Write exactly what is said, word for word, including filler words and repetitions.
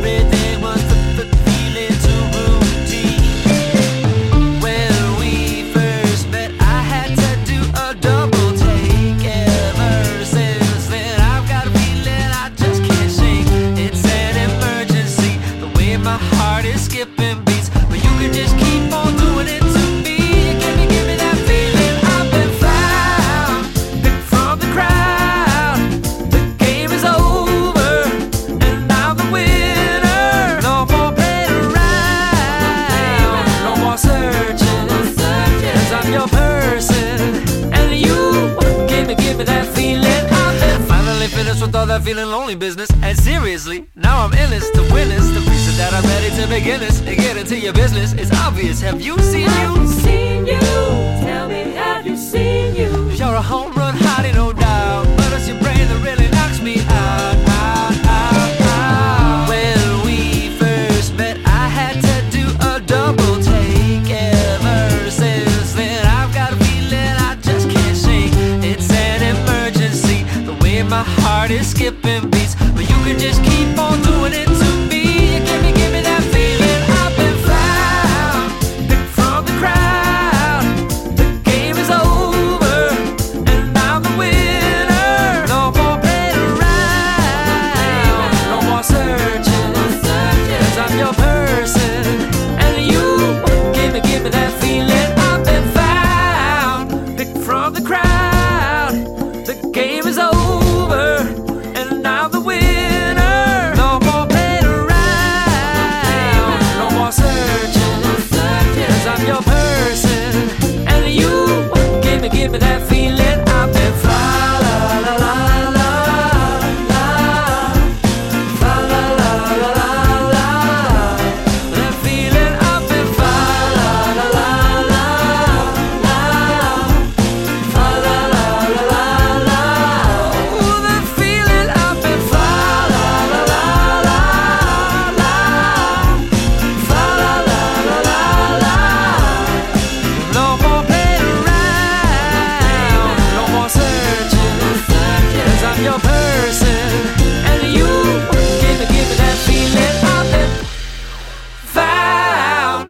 everything was the, the feeling too routine. When we first met, I had to do a double take. Ever since then, I've got a feeling I just can't shake. It's an emergency, the way my heart is skipping beats. But you can just keep on doing it to me. Give me, give me that feeling. I've been found, picked from the crowd. The game is over, and I'm the winner. No more playing around, no more searching, cause I'm your person. And you, give me, give me that feeling. I've been finally finished with all that feeling lonely business. And seriously, now I'm in this to win this. The reason that I'm ready to begin this and get into your business is obvious. Have you seen Have you? you seen you? Tell me, have you seen you? You're a home run hottie, no doubt, but it's your brain that really knocks me out, out, out, out. When we first met, I had to do a double take. Ever since then, I've got a feeling I just can't shake. It's an emergency, the way my heart is skipping beats.